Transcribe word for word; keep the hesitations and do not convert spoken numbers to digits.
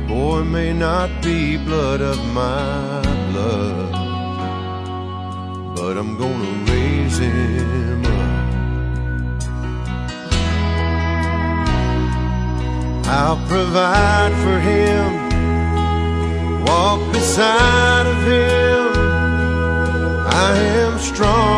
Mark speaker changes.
Speaker 1: boy may not be blood of my blood, but I'm gonna raise him up. I'll provide for him, walk beside of him. I am strong